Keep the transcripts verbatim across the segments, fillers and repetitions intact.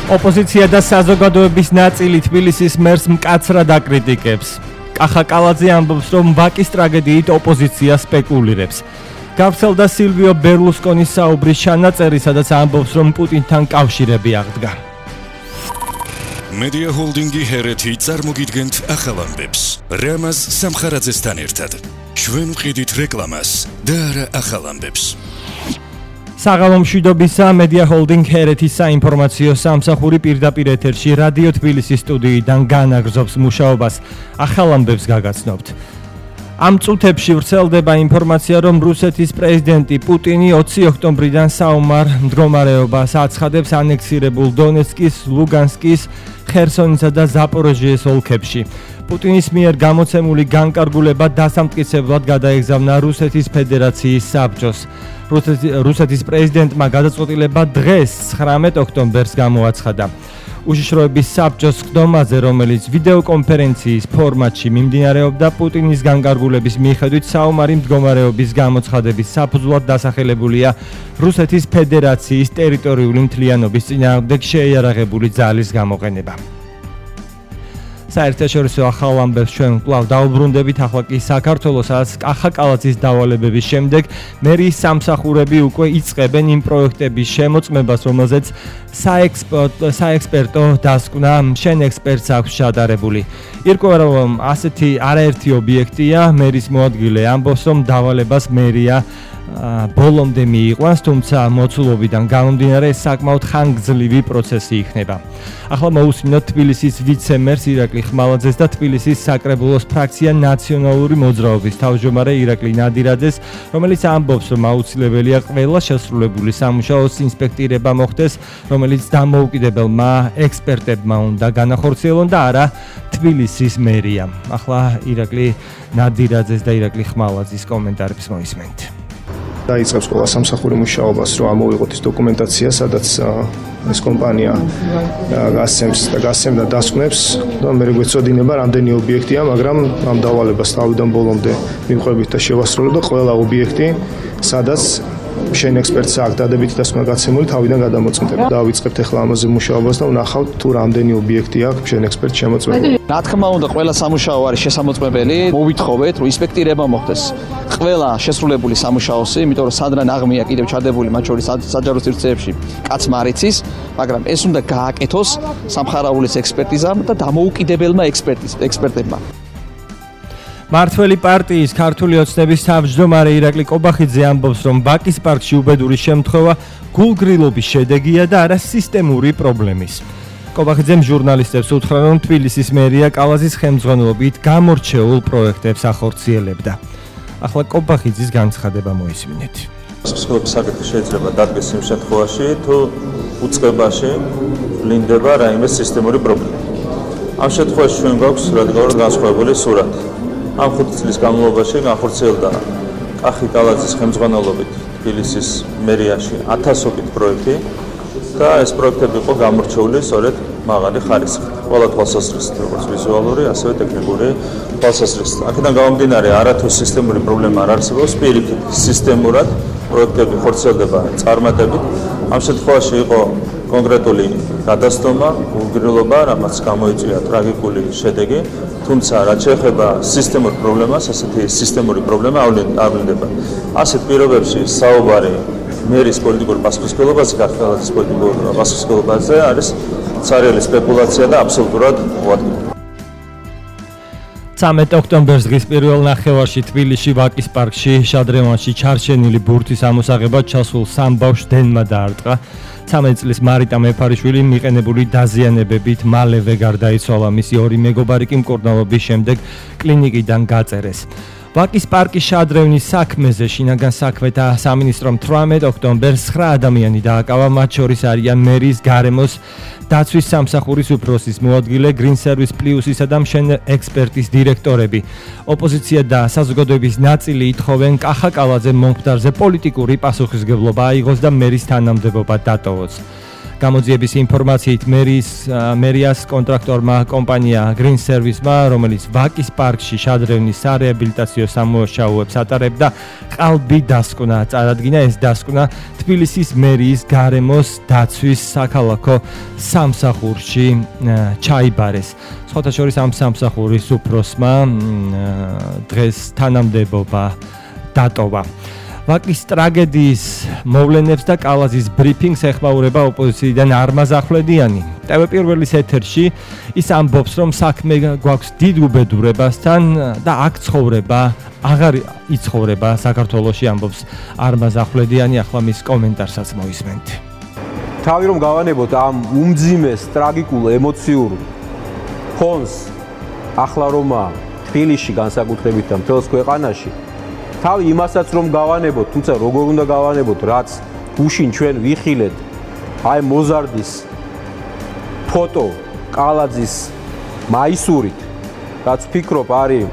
ოპოზიცია და საზოგადოების ნაწილი თბილისის მერს მკაცრად აკრიტიკებს. კახა კალაძე ამბობს, რომ ვაკის ტრაგედიით ოპოზიცია სპეკულირებს. გავრცელდა სილვიო ბერლუსკონის საუბრის ჩანაწერი, სადაც ამბობს, რომ პუტინთან კავშირები აღდგა. Media Holding-ი ჰერეთი წარმოგიდგენთ ახალ ამბებს. რამაზ სამხარაძესთან ერთად. ჩვენ ვყიდით რეკლამას და არა ახალ ამბებს. საღამო მშვიდობისა, Media Holding ჰერეთის საინფორმაციო სამსახური პირდაპირ ეთერში რადიო თბილისის სტუდიიდან განაგრძობს მუშაობას. ახალ ამბებს გაგაცნობთ. ამ წუთებში ვრცელდება ინფორმაცია, რომ რუსეთის პრეზიდენტი პუტინი ოცი ოქტომბრიდან საომარ მდგომარეობას აცხადებს ანექსირებულ დონეცკის, ლუგანსკის, ხერსონისა და ზაპოროჟიეს ოლქებში. პუტინის მიერ გამოცემული განკარგულება დასამტკიცებლად გადაეგზავნა რუსეთის ფედერაციის საბჭოს. რუსეთის პრეზიდენტმა გადაწყვეტილება დღეს ცხრამეტ ოქტომბერს გამოაცხადა. უშიშროების საბჭოს ხდომაზე, რომელიც ვიდეოკონფერენციის ფორმატში მიმდინარეობდა, პუტინის განკარგულების მიხედვით საომარი მდგომარეობის გამოცხადების საფუძვლად დასახელებულია რუსეთის ფედერაციის ტერიტორიული მთლიანობის წინააღმდეგ შეიარაღებული ძალის გამოყენება. საერთაშორისო ახალ ამბებს ჩვენ კვლავ დაუბრუნდებით. ახლა კი საქართველოსაც კახა კალაძის დავალებების შემდეგ მერიის სამსახურები უკვე იწყებენ იმ პროექტების შემოწმებას, რომელზეც საექსპერტო დასკვნა შენ ექსპერტს აქვს შედარებული. ირკვევა, რომ ასეთი არაერთი ობიექტია. მერის მოადგილე ამბობს, რომ დავალებას მერია ბოლომდე მიიყვანს, თუმცა მოცულობიდან გამომდინარე საკმაოდ ხანგრძლივი პროცესი იქნება. ახლა მოусმინოთ თბილისის ვიცე-მერს ირაკლი ხმალაძეს და თბილისის საკრებულოს ფრაქცია ნაციონალური მოძრაობის თავმჯდომარე ირაკლი ნადირაძეს, რომელიც ამბობს, რომ აუცილებელია ყველა შესრულებული სამუშაოს ინსპექტირება მოხდეს, რომელიც დამოუკიდებელმა ექსპერტებმა უნდა განახორციელონ და არა თბილისის მერიამ. ახლა ირაკლი ნადირაძეს და ირაკლი ხმალაძის კომენტარებს მოისმენთ. დაიწყებს ყველა სამსახური მუშაობას, რომ ამოვიღოთ ის დოკუმენტაცია, სადაც ეს კომპანია გასცემს და გასცემდა დასკვნებს და მე გვეცოდინება რამდენი ობიექტია, მაგრამ ამ დავალებას თავიდან ბოლომდე მივყვებით და შევასრულებ და ყველა ობიექტი, სადაც შენ ექსპერტს აქვს დადებითი დასკვნა გაცემული, თავიდან გადამოწმდება. დავიწყებთ ახლა ამაზე მუშაობას და ვნახავთ თუ რამდენი ობიექტი აქვს შენ ექსპერტს შემოწმებული. რა თქმა უნდა, ყველა სამუშაო არის შესამოწმებელი. მოვითხოვეთ, რომ ინსპექტირება მოხდეს. ყველა შესრულებული სამუშაოსი, იმიტომ რომ სადღან აღმეა კიდევ ჩადებული, მათ შორის საჯარო სივრცეებში კაცმა არ იცის, მაგრამ ეს უნდა გააკეთოს სამხარაულის ექსპერტიზამ და დამოუკიდებელმა ექსპერტებმა. მართველი პარტიის ქართული ოცნების თავმჯდომარე ირაკლი კობახიძე ამბობს, რომ ვაკის პარკში უბედური შემთხვევა გულგრილობის შედეგია და არა სისტემური პრობლემის. კობახიძემ ჟურნალისტებს უთხრა, რომ თბილისის მერია კალაზის ხელმძღვანელობით გამორჩეულ პროექტებს ახორციელებდა. ახლა კობახიძის განცხადება მოისმინეთ. სქესობის საკითხი შეიძლება დადგეს იმ შემთხვევაში, თუ უწყებაში ვლინდება რაიმე სისტემური პრობლემა. ამ შემთხვევაში ჩვენ გვაქვს რადიკალურად განსხვავებული სურათი. ამ ხუთი წლის განმავლობაში განხორციელდა კახი კალაძის ხელმძღვანელობით თბილისის მერიაში ათასობით პროექტი და ეს პროექტები იყო გამორჩეული სწორედ მაღალი ხარისხით. ყველა თვალსაზრისით, როგორც ვიზუალური, ასევე ტექნიკური თვალსაზრისით. აქედან გამომდინარე, არათუ სისტემური პრობლემა არ არსებობს, პირიქით სისტემურად პროექტები ხორციელდება წარმატებით. ამ შემთხვევაში იყო კონკრეტული გადასტომა, გულგრილობა, რამაც გამოიწვია ტრაგიკული შედეგი. თუმცა რაც შეეხება სისტემურ პრობლემას, ასეთი სისტემური პრობლემა არ ვლინდება. ასეთ პირობებში საუბარი მერის პოლიტიკურ პასუხისმგებლობაზე, კახკალაძის პოლიტიკურ პასუხისმგებლობაზე არის ცარიელი სპეკულაცია და აბსოლუტურად მოადგილე. ცამეტ ოქტომბერს დღის პირველ ნახევარში თბილისში ვაკის პარკში შადრევანში ჩარჩენილი ბურთის ამოსაღებად ჩასულ სამ ბავშვს დენმა დაარტყა. ცამეტ წლის მარიტა მეფარიშვილი მიყენებული დაზიანებებით მალევე გარდაიცვალა. მისი ორი მეგობარი კი მკურნალობის შემდეგ კლინიკიდან გაწერეს. ვაკის პარკის შადრევნის საქმეზე შინაგან საქმეთა სამინისტრომ თვრამეტ ოქტომბერს ცხრა ადამიანი დააკავა, მათ შორის არიან მერის გარემოს დაცვის სამსახურის უფროსის მოადგილე, Green Service Plus-ისა და მშენ ექსპერტის დირექტორები. ოპოზიცია და საზოგადოების ნაწილი ითხოვენ კახა კალაძემ მომხდარზე პოლიტიკური პასუხისმგებლობა აიღოს და მერის თანამდებობა დატოვოს. გამოძიების ინფორმაციით მერის მერიას კონტრაქტორმა კომპანია Green Service-მა, რომელიც ვაკის პარკში შადრევნის სარეაბილიტაციო სამუშაოებს ატარებდა, ყალბი დასკვნა წარადგინა. ეს დასკვნა თბილისის მერიის გარემოს დაცვის საქალაქო სამსახურში ჩაიბარეს. სხვათა შორის ამ სამსახურის უფროსმა დღეს თანამდებობა დატოვა. ვაკის ტრაგედიის მოვლენებს და კალაზის ბრიფინგს ეხმაურება ოპოზიციიდან არმაზ ახვლედიანი. ტევ პირველის ეთერში ის ამბობს, რომ საქმე გვაქვს დიდ უბედურებასთან და აქ ცხოვრება აღარ იცხოვრება საქართველოში, ამბობს არმაზ ახვლედიანი. ახლა მის კომენტარსაც მოისმენთ. თავი რომ გავანებოთ ამ უმძიმეს ტრაგიკულ ემოციურ ფონს, ახლა რომა თბილისში განსაკუთრებით და მთელს ქვეყანაში, თავი იმასაც რომ გავანებოთ, თუმცა როგორ უნდა გავანებოთ, რაც გუშინ ჩვენ ვიხილეთ, აი მოზარდის ფოტო კალაძის მაისურით, რაც ვფიქრობ არის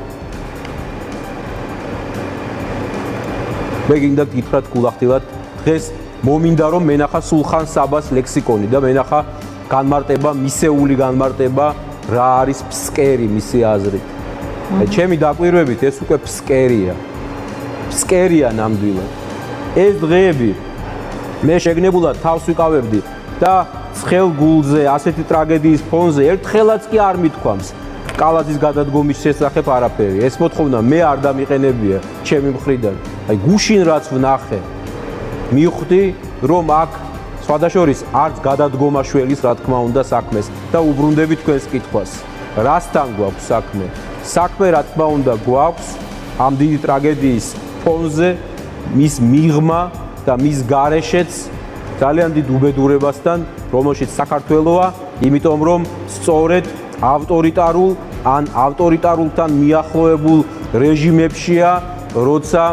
მე გინდა გითხრათ გულახდილად, დღეს მომინდა რომ მენახა სულხან საბას ლექსიკონი და მენახა განმარტება, მისეული განმარტება რა არის ფსკერი მისი აზრით. ჩემი დაკვირვებით ეს უკვე ფსკერია. ფსკერია ნამდვილად. ეს დღეები მე შეგნებულად თავს ვიყავებდი და ცხელ გულზე ასეთი ტრაგედიის ფონზე ერთხელაც კი არ მithქვამს კალაძის გადადგომის შესახებ არაფერი. ეს მოთხოვნა მე არ დამიყენებია ჩემი მხრიდან. აი გუშინ რაც ვნახე, მივხვდი რომ აქ სხვადასხვის არც გადადგომა შველის რა თქმა უნდა საქმეს და უბრუნდები თქვენს კითხვას. რასთან გვაქვს საქმე? საქმე რა თქმა უნდა გვაქვს ამ დიდი ტრაგედიის ფონზე მის მიღმა და მის გარეშეც ძალიან დიდ უბედურებასთან, რომელშიც საქართველოა, იმიტომ რომ სწორედ ავტორიტარულ ან ავტორიტარულთან მიახლოებულ რეჟიმებშია, როცა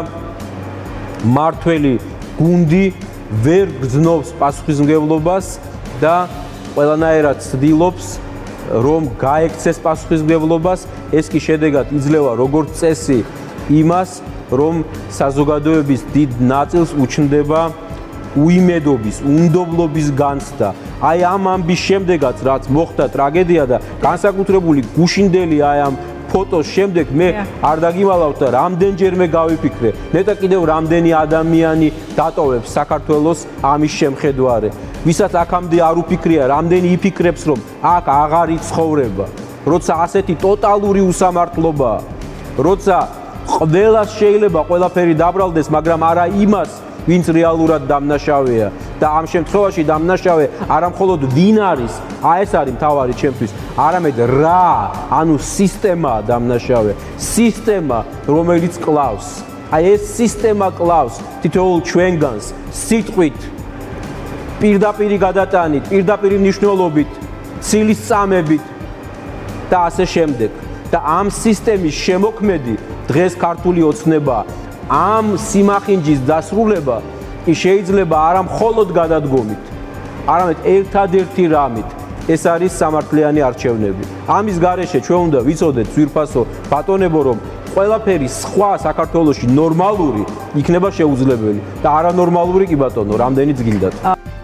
მართველი გუნდი ვერ გრძნობს პასუხისმგებლობას და ყველანაირად ცდილობს რომ გაექცეს პასუხისმგებლობას. ეს კი შედეგად იძლევა როგორც წესი იმას, რომ საზოგადოების დიდ ნაწილს უჩნდება უიმედობის, უნდობლობის განცდა. აი ამ ამბის შემდეგაც რაც მოხდა ტრაგედია და განსაკუთრებული გუშინდელი აი ამ ფოტოს შემდეგ მე არ დაგიმალავთ და რამდენჯერმე გავიფიქრე, ნეტა კიდევ რამდენი ადამიანი დატოვებს საქართველოს ამის შემხედვარე. ვისაც აქამდე არ უფიქრია, რამდენი იფიქრებს, რომ აქ აღარ იცხოვრება, როცა ასეთი ტოტალური უსამართლობაა, როცა ყველას შეიძლება ყველაფერი დაბრალდეს, მაგრამ არა იმას, ვინც რეალურად დამნაშავეა და ამ შემთხვევაში დამნაშავე არა მხოლოდ ვინ არის, აი ეს არის მთავარი ჩემთვის, არამედ რა, ანუ სისტემაა დამნაშავე, სისტემა, რომელიც კლავს. აი ეს სისტემა კლავს თითოეულ ჩვენგანს სიტყვით, პირდაპირი გადატანით, პირდაპირი მნიშვნელობით, ცილის წამებით და ასე შემდეგ. და ამ სისტემის შემოქმედი დღეს ქართული ოცნება, ამ სიმახინჯის დასრულება კი შეიძლება არა მხოლოდ გადადგომით, არამედ ერთადერთი რამით, ეს არის სამართლიანი არჩევნები. ამის გარეშე ჩვენ უნდა ვიცოდეთ ძვირფასო ბატონებო, რომ ყველაფერი სხვა საქართველოში ნორმალური იქნება შეუძლებელი და არანორმალური კი ბატონო, რამდენიც გინდათ.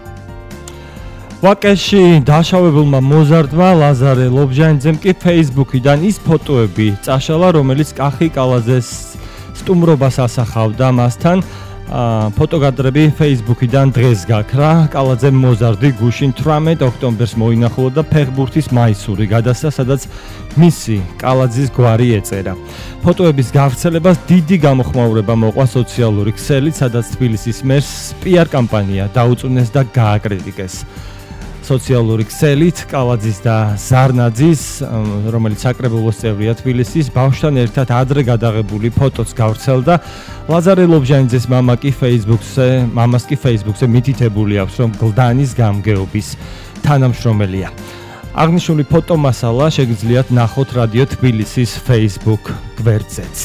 ვაკეში დაშავებულმა მოზარდმა ლაზარე ლობჟანიძემ კი Facebook-იდან ის ფოტოები წაშალა, რომელიც კახი კალაძეს სტუმრობას ასახავდა მასთან. ფოტოგადრები Facebook-იდან დღეს გაქრა. კალაძემ მოზარდი გუშინ თვრამეტ ოქტომბერს მოინახულა და ფეხბურთის მაისური გადასცა, სადაც მისი კალაძის გვარი ეწერა. ფოტოების გავრცელებას დიდი გამოხმაურება მოყვა სოციალური ქსელით, სადაც თბილისის მერს პიარ კამპანია დაუწუნეს და გააკრიტიკეს. სოციალური ქსელით კალაძის და ზარნაძის, რომელიც საკრებულოს წევრია თბილისის, ბავშვთან ერთად ადრე გადაღებული ფოტოც გავრცელდა. ლაზარე ლობჟანიძეს მამა კი Facebook-ზე, მამას კი Facebook-ზე მითითებული აქვს, რომ გლდანის გამგეობის თანამშრომელია. აღნიშნული ფოტომასალა შეგიძლიათ ნახოთ რადიო თბილისის Facebook გვერდზეც.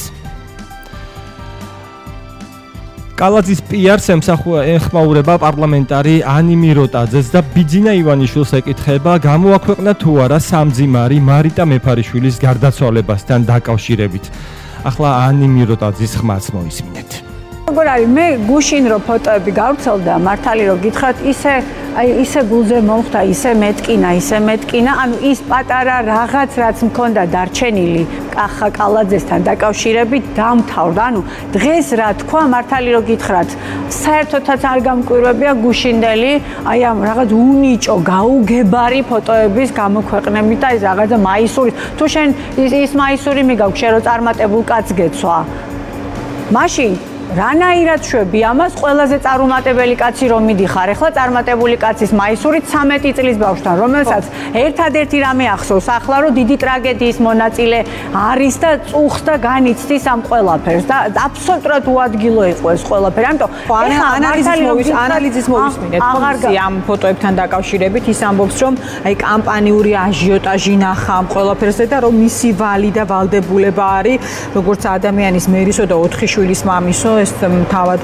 კალაძის პიარს ეხმაურება პარლამენტარი ანი მიროტაძეს და ბიძინა ივანიშვილს ეკითხება, გამოაქვეყნა თუ არა სამძიმარი მარიტა მეფარიშვილის გარდაცვალებასთან დაკავშირებით. ახლა ანი მიროტაძის ხმაც მოისმინეთ. როგორ არის მე გუშინ რო ფოტოები გავრცელდა მართალი რო გითხრათ ისე აი ისე გულზე მომხდა ისე მეტკინა ისე მეტკინა ანუ ის პატარა რაღაც რაც მქონდა დარჩენილი კახა კალაძესთან დაკავშირებით დამთავრდა ანუ დღეს რა თქვა მართალი რო გითხრათ საერთოდაც არ გამკვირვებია გუშინდელი აი ამ რაღაც უნიჭო გაუგებარი ფოტოების გამოქვეყნებით და ის რაღაცა მაისური თუ შენ ის მაისური მიგაქვს შენ რო წარმატებულ კაცს გეცვა მაშინ რანაირად შვები ამას ყველაზე წარუმატებელი კაცი რომ მიდიხარ ახლა წარმატებული კაცის მაისურით ცამეტი წლის ბავშვთან რომელსაც ერთადერთი რამე ახსოვს ახლა რომ დიდი ტრაგედიის მონაწილე არის და წუხს და განიცდის ამ ყველაფერს და აბსოლუტურად უადგილო იყო ეს ყველაფერი ამიტომ ანალიზის ანალიზის მოვისმინეთ ხომ ამ ფოტოებთან დაკავშირებით ის ამბობს რომ აი კამპანიური აჟიოტაჟი ნახა ამ ყველაფერზე და რომ მისი ვალი და ვალდებულება არის როგორც ადამიანის მერისო და ოთხი შვილის მამისო ეს თავად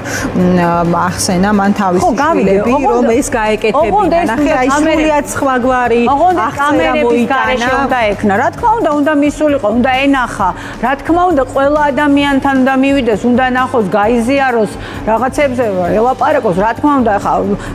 ახსენა მან თავის შვილები რომ ეს გაეკეთებინა ნახე აი სულიად სხვაგვარი ახსენა მოიტანა უნდა ექნა რა თქმა უნდა უნდა მისულიყო უნდა ენახა რა თქმა უნდა ყველა ადამიანთან უნდა მივიდეს უნდა ნახოს გაიზიაროს რაღაცებზე ელაპარაკოს რა თქმა უნდა ხა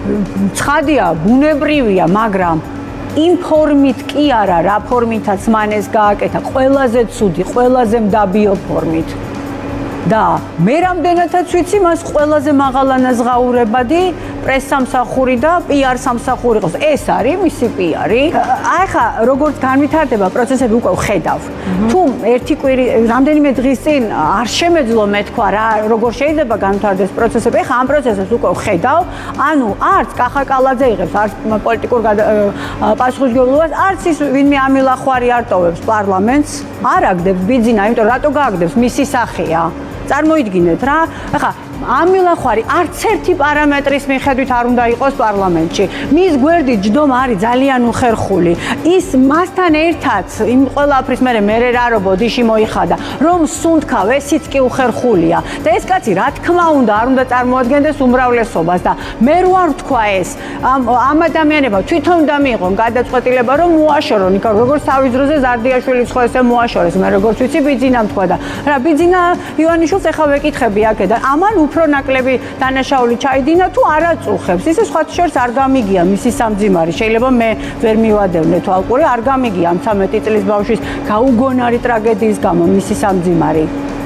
ცხადია ბუნებრივია მაგრამ იმ ფორმით კი არა რა ფორმითაც მან ეს გააკეთა ყველაზე ცუდი ყველაზე მდაბიო ფორმით და მე რამდენადაც ვიცი მას ყველაზე მაღალანაზღაურებადი პრესსამსახური და პიარ სამსახური ყავს ეს არის მისი პიარი აი ხა როგორც განვითარდება პროცესები უკვე ვხედავ თუ ერთი კვირი რამდენიმე დღის წინ არ შემეძლო მე თქვა რა როგორ შეიძლება განვითარდეს პროცესები ხა ამ პროცესებს უკვე ვხედავ ანუ არც კახა კალაძე იღებს არც პოლიტიკურ პასუხისმგებლობას არც ის ვინმე ამილახვარი არ ტოვებს პარლამენტს არ აგდებს ბიძინა იმიტომ რატო გააგდებს მისი სახეა წარმოიდგინეთ რა ახლა ამილახვარი არც ერთი პარამეტრის მიხედვით არ უნდა იყოს პარლამენტში მის გვერდით ჯდომა არის ძალიან უხერხული ის მასთან ერთად იმ ყველაფრის მერე მერე რა რო ბოდიში მოიხადა რომ სუნთქავ ესიც კი უხერხულია და ეს კაცი რა თქმა უნდა არ უნდა წარმოადგენდეს უმრავლესობას და მე რო არ ვთქვა ეს ამ ადამიანებმა თვითონ უნდა მიიღონ გადაწყვეტილება რომ მოაშორონ იქ როგორც თავის დროზე ზარდიაშვილის ხო ესე მოაშორეს მე როგორც ვიცი ბიძინამ თქვა და რა ბიძინა ივანიშვილს ეხლა ვეკითხები აქედან ამან უფრო ნაკლები დანაშაული ჩაიდინა თუ არა წუხებს ისე სხვა შორს არ გამიგია მისი სამძიმარი შეიძლება მე ვერ მივადევნე თვალყური არ გამიგია ამ ცამეტი წლის ბავშვის გაუგონარი ტრაგედიის გამო მისი სამძიმარი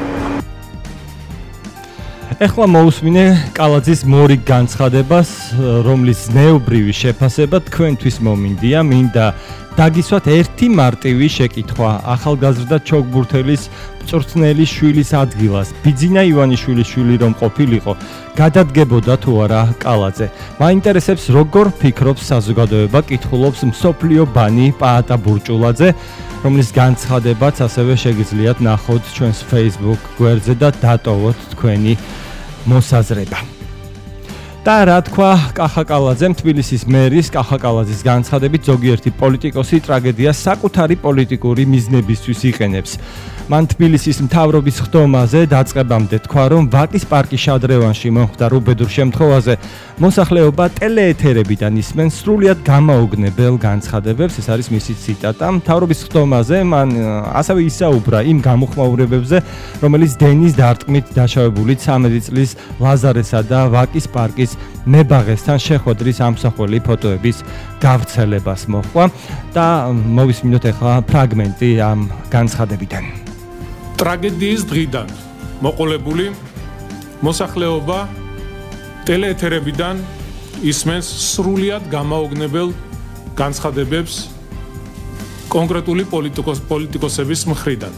ეხლა მოусმინე კალაძის მორიგ განცხადებას რომლის ზნეობრივი შეფასება თქვენთვის მომინდია მინდა დაგისვათ ერთი მარტივი შეკითხვა ახალგაზრდა ჩოგბურთელის მწვრთნელი შვილის ადგილას ბიძინა ივანიშვილის შვილი რომ ყოფილიყო გადადგებოდა თუ არა კალაძე მაინტერესებს როგორ ფიქრობს საზოგადოება კითხულობს მსოფლიო ბანი პაატა ბურჭულაძე რომლის განცხადებაც ასევე შეგიძლიათ ნახოთ ჩვენს Facebook გვერდზე და დატოვოთ თქვენი მოსაზრება და რა თქვა კახა კალაძემ თბილისის მერის კახა კალაძის განცხადებით ზოგიერთი პოლიტიკოსი ტრაგედიას საკუთარი პოლიტიკური მიზნებისთვის იყენებს მან თბილისის მთავრობის ხდომაზე დაწყებამდე თქვა რომ ვაკის პარკი შადრევანში მომხდა რუბედურ შემთხვევაზე მოსახლეობა ტელეეთერებიდან ისმენს სრულიად გამაოგნებელ განცხადებებს ეს არის მისი ციტატა მთავრობის ხდომაზე მან ასევე ისაუბრა იმ გამოხმაურებებზე რომელიც დენის დარტყმით დაშავებული ცამეტი წლის ლაზარესა და ვაკის პარკის მებაღესთან შეხვედრის ამსახველი ფოტოების გავრცელებას მოჰყვა და მოვისმინოთ ახლა ფრაგმენტი ამ განცხადებიდან ტრაგედიის დღიდან მოყოლებული მოსახლეობა ტელეეთერებიდან ისმენს სრულიად გამაოგნებელ განცხადებებს კონკრეტული პოლიტიკოსების მხრიდან.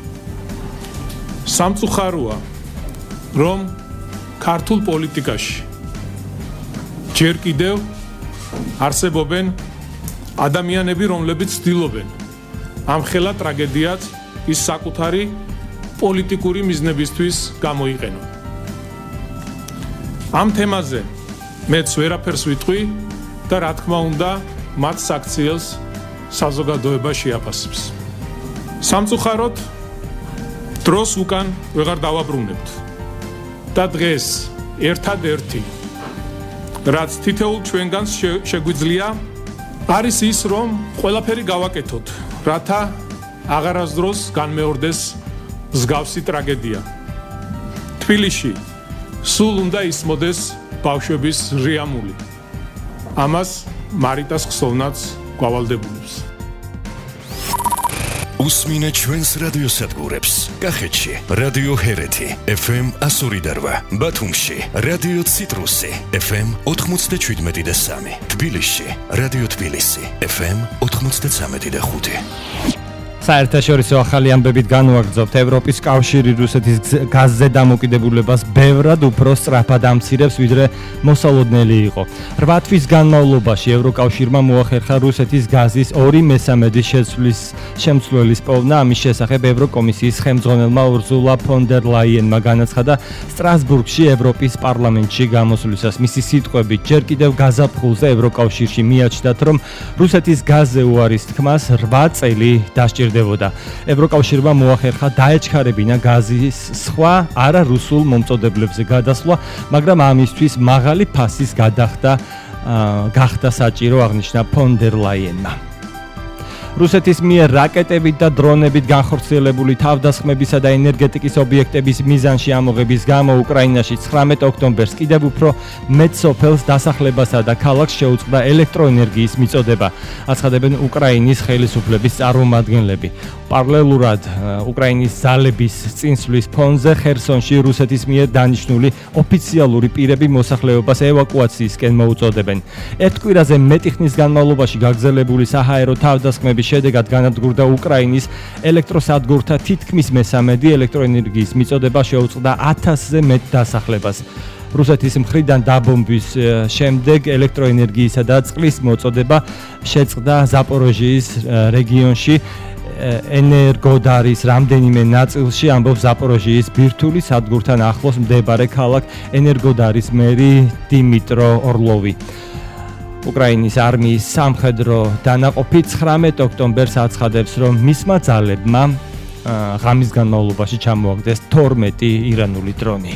სამწუხაროა, რომ ქართულ პოლიტიკაში ჯერ კიდევ არსებობენ ადამიანები, რომლებიც ცდილობენ ამ ხელა ტრაგედიას ის საკუთარი პოლიტიკური მიზნებისთვის გამოიყენონ. ამ თემაზე მეც ვერაფერს ვიტყვი და რა თქმა უნდა მათ საქციელს საზოგადოება შეაფასებს. სამწუხაროდ დროს უკან ვეღარ დავაბრუნებთ და დღეს ერთადერთი რაც თითოეულ ჩვენგანს შეგვიძლია არის ის რომ ყველაფერი გავაკეთოთ რათა აღარასდროს განმეორდეს მსგავსი ტრაგედია. თბილისში სულ უნდა ისმოდეს ბავშვების რიამული. ამას მარიტას ხსოვნაც გვავალდებულებს. უსმინე ჩვენს რადიოსადგურებს. კახეთში რადიო ჰერეთი ეფ ემ one oh eight, ბათუმში რადიო ციტრუსი ეფ ემ ninety-seven და three, თბილისში რადიო თბილისი ეფ ემ ninety-three და five. საერთაშორისო ახალი ამბებით განვაგრძობთ ევროპის კავშირი რუსეთის გაზზე დამოკიდებულებას ბევრად უფრო სწრაფად ამცირებს, ვიდრე მოსალოდნელი იყო. რვა თვის განმავლობაში ევროკავშირმა მოახერხა რუსეთის გაზის ორი მესამედის შეცვლის შემცვლელის პოვნა. ამის შესახებ ევროკომისიის ხელმძღვანელმა ურსულა ფონ დერ ლაიენმა განაცხადა სტრასბურგში ევროპის პარლამენტში გამოსვლისას. მისი სიტყვებით, ჯერ კიდევ გაზაფხულზე ევროკავშირში მიაჩნდათ, რომ რუსეთის გაზზე უარის თქმას რვა წელი დასჭირდება. ევროკავშირმა მოახერხა დაეჩქარებინა გაზის სხვა არარუსულ მომწოდებლებზე გადასვლა, მაგრამ ამისთვის მაღალი ფასის გადახდა გახდა საჭირო, აღნიშნა ფონ დერ ლაიენმა. რუსეთის მიერ რაკეტებით და დრონებით განხორციელებული თავდასხმებისა და ენერგეტიკის ობიექტების მიზანში ამოღების გამო უკრაინაში ცხრამეტ ოქტომბერს კიდევ უფრო მეტ სოფელს, დასახლებასა და ქალაქს შეუწყდა ელექტროენერგიის მიწოდება, აცხადებენ უკრაინის ხელისუფლების წარმომადგენლები. პარალელურად უკრაინის ძალების წინსვლის ფონზე ხერსონში რუსეთის მიერ დანიშნული ოფიციალური პირები მოსახლეობას ევაკუაციისკენ მოუწოდებენ. ერთ კვირაზე მეტი ხნის განმავლობაში გაგრძელებული საჰაერო თავდასხმების შედეგად განადგურდა უკრაინის ელექტროსადგურთა თითქმის მესამედი, ელექტროენერგიის მიწოდება შეუწყდა ათასზე მეტ დასახლებას. რუსეთის მხრიდან დაბომბვის შემდეგ ელექტროენერგიისა და წყლის მოწოდება შეწყდა ზაპოროჟიის რეგიონში. ენერგოდარის რამდენიმე ნაწილში, ამბობს ზაპოროჟიის ბირთვული სადგურთან ახლოს მდებარე ქალაქ ენერგოდარის მერი დიმიტრო ორლოვი. უკრაინის არმიის სამხედრო დანაყოფი ცხრამეტ ოქტომბერს აცხადებს, რომ მისმა ძალებმა ღამის განმავლობაში ჩამოაგდეს თორმეტი ირანული დრონი.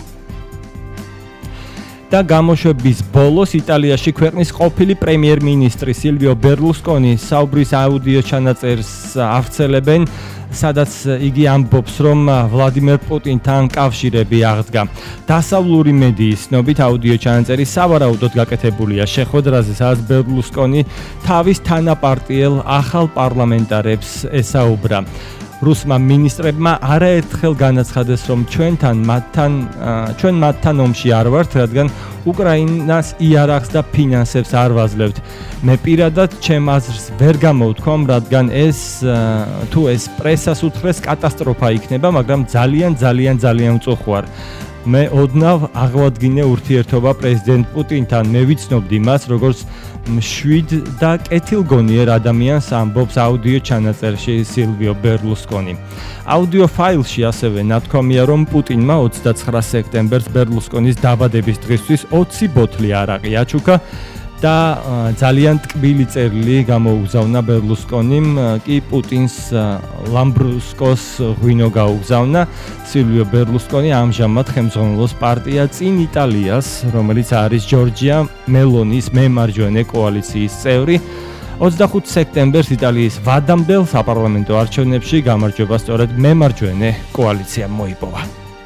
და გამოშვების ბოლოს იტალიაში ქვეყნის ყოფილი პრემიერ-მინისტრი სილვიო ბერლუსკონი საუბრის აუდიო ჩანაწერს ავრცელებენ, სადაც იგი ამბობს, რომ ვლადიმერ პუტინთან კავშირები აღდგა. დასავლური მედიის ცნობით აუდიო ჩანაწერი სავარაუდოდ გაკეთებულია შეხვედრაზე, სადაც ბერლუსკონი თავის თანაპარტიელ ახალ პარლამენტარებს ესაუბრა. რუსმა მინისტრებმა არაერთხელ განაცხადეს, რომ ჩვენთან მათთან ჩვენ მათთან ომში არ ვართ, რადგან უკრაინას იარაღს და ფინანსებს არ ვაძლევთ. მე პირადად ჩემ აზრს ვერ გამოვთქვამ, რადგან ეს თუ ეს პრესას უთხრეს კატასტროფა იქნება, მაგრამ ძალიან ძალიან ძალიან მწუხვარ. მე ოდნავ აღვადგინე ურთიერთობა პრეზიდენტ პუტინთან, მე ვიცნობდი მას, როგორც მშვიდ და კეთილგონიერ ადამიანს, ამბობს აუდიო ჩანაწერში სილვიო ბერლუსკონი. აუდიო ფაილში ასევე ნათქვამია, რომ პუტინმა ოცდაცხრა სექტემბერს ბერლუსკონის დაბადების დღისთვის ოცი ბოთლი არაყი აჩუქა და ძალიან ტკბილი წერილი გამოუგზავნა ბერლუსკონიმ, კი პუტინს ლამბრუსკოს ღვინო გაუგზავნა. სილვიო ბერლუსკონი ამჟამად ხელმძღვანელობს პარტია წინ იტალიას, რომელიც არის ჯორჯია მელონის მემარჯვენე კოალიციის წევრი. ოცდახუთი სექტემბერს იტალიის ვადამდელ საპარლამენტო არჩევნებში გამარჯვება სწორედ მემარჯვენე კოალიციამ მოიპოვა.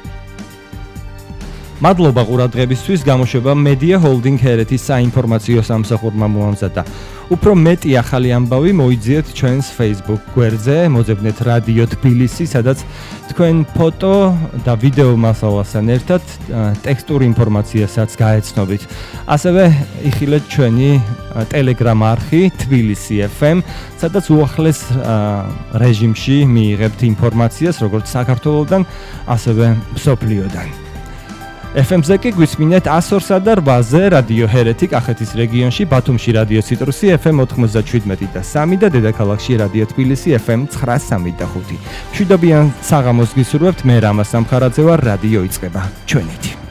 მადლობა ყურადღებისთვის, გამოშვება Media Holding ჰერეთის საინფორმაციო სამსახურმა მოამზადა. უფრო მეტი ახალი ამბავი მოიძიეთ ჩვენს Facebook გვერდზე, მოძებნეთ რადიო თბილისი, სადაც თქვენ ფოტო და ვიდეო მასალასთან ერთად ტექსტურ ინფორმაციასაც გაეცნობით. ასევე იხილეთ ჩვენი Telegram არხი თბილისი ეფ ემ, სადაც უახლეს რეჟიმში მიიღებთ ინფორმაციას როგორც საქართველოსდან, ასევე მსოფლიოდან. ეფ ემ-ზე კი გვისმინეთ one oh two და eight-ზე რადიო ჰერეთი კახეთის რეგიონში, ბათუმში რადიო ციტრუსი ეფ ემ ninety-seven და three და დედაქალაქში რადიო თბილისი ეფ ემ nine three და five. მშვიდობიან საღამოს გისურვებთ, მე რამაზ სამხარაძე ვარ, რადიო იწყება ჩვენით.